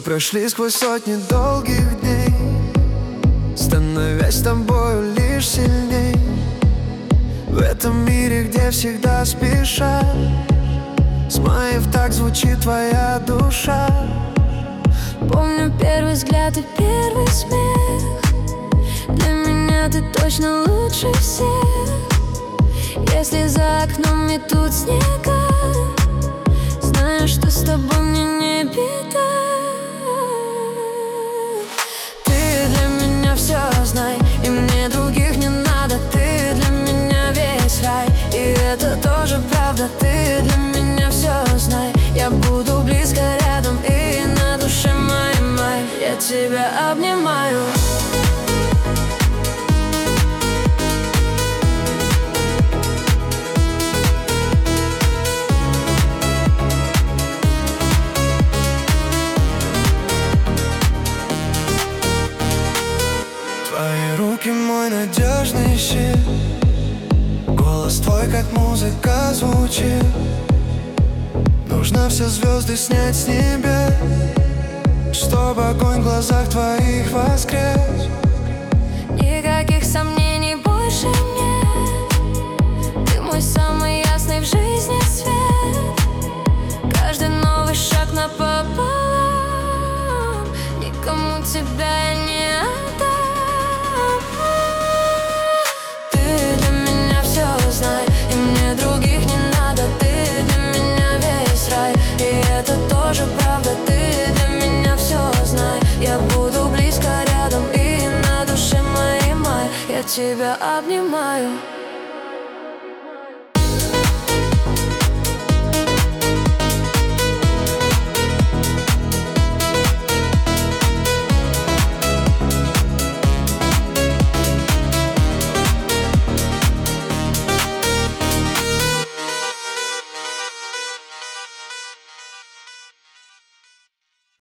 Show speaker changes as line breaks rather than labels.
прошли сквозь сотни долгих дней, становясь тобою лишь сильней. В этом мире, где всегда спешат, смаив, так звучит твоя душа.
Помню первый взгляд и первый смех. Для меня ты точно лучше всех. Если за окном метут снега, знаю, что с тобой мне не беда. Ты для меня все, знай, и мне других не надо. Ты для меня весь рай, и это тоже правда. Ты для меня все, знай, я буду близко рядом, и на душе май-май. Я тебя обнимаю.
Твои руки мой надежный щит, голос твой как музыка звучит. Нужно все звезды снять с небес, чтобы огонь в глазах твоих воскрес.
Никаких сомнений больше нет. Ты мой самый ясный в жизни свет. Каждый новый шаг напополам, никому тебя я не отдам. Ты для меня все, знай, и мне других не надо. Ты для меня весь рай, и это тоже правда. Ты для меня все, знай, я буду близко рядом, и на душе май-май. Я тебя обнимаю.